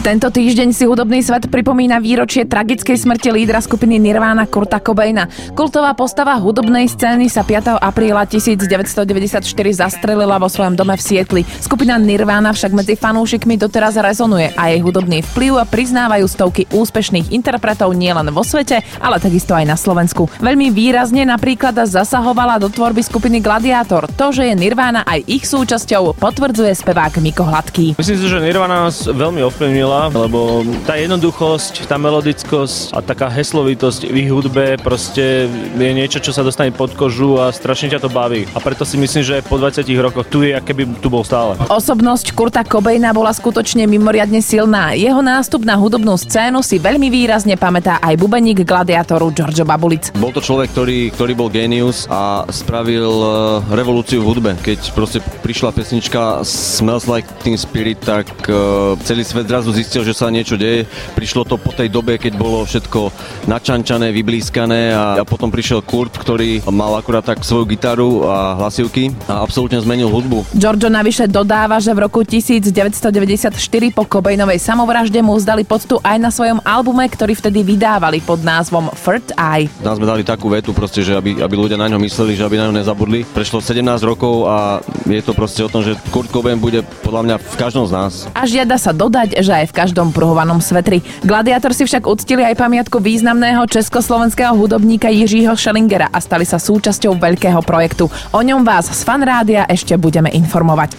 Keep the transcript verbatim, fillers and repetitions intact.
Tento týždeň si hudobný svet pripomína výročie tragickej smrti lídra skupiny Nirvana Kurta Cobaina. Kultová postava hudobnej scény sa piateho apríla devätnásťstodeväťdesiatštyri zastrelila vo svojom dome v Sietli. Skupina Nirvana však medzi fanúšikmi doteraz rezonuje a jej hudobný vplyv priznávajú stovky úspešných interpretov nielen vo svete, ale takisto aj na Slovensku. Veľmi výrazne napríklad zasahovala do tvorby skupiny Gladiátor. To, že je Nirvana aj ich súčasťou, potvrdzuje spevák Miko Hladký. Myslím si, že Nirvana nás veľmi ovplyvnila, lebo tá jednoduchosť, tá melodickosť a taká heslovitosť v ich hudbe proste je niečo, čo sa dostane pod kožu a strašne ťa to baví. A preto si myslím, že po dvadsiatich rokoch tu je, aké by tu bol stále. Osobnosť Kurta Cobaina bola skutočne mimoriadne silná. Jeho nástup na hudobnú scénu si veľmi výrazne pamätá aj bubeník Gladiátoru Giorgio Babulic. Bol to človek, ktorý, ktorý bol génius a spravil revolúciu v hudbe. Keď proste prišla pesnička Smells Like Teen Spirit, tak uh, celý svet zrazu zistil, že sa niečo deje. Prišlo to po tej dobe, keď bolo všetko načančané, vyblískané a, a potom prišiel Kurt, ktorý mal akurát tak svoju gitaru a hlasivky a absolútne zmenil hudbu. Giorgio navyše dodáva, že v roku devätnásťstodeväťdesiatštyri po Cobainovej samovražde mu zdali poctu aj na svojom albume, ktorý vtedy vydávali pod názvom Third Eye. Tam sme dali takú vetu, proste, že aby, aby ľudia na ňo mysleli, že aby na ňo nezabudli. Prešlo sedemnásť rokov a je to proste o tom, že Kurt Cobain bude podľa mňa v každom z nás. A žiada sa dodať, že aj v každom pruhovanom svetri. Gladiátor si však uctili aj pamiatku významného československého hudobníka Jiřího Schellingera a stali sa súčasťou veľkého projektu. O ňom vás z Fan Rádia ešte budeme informovať.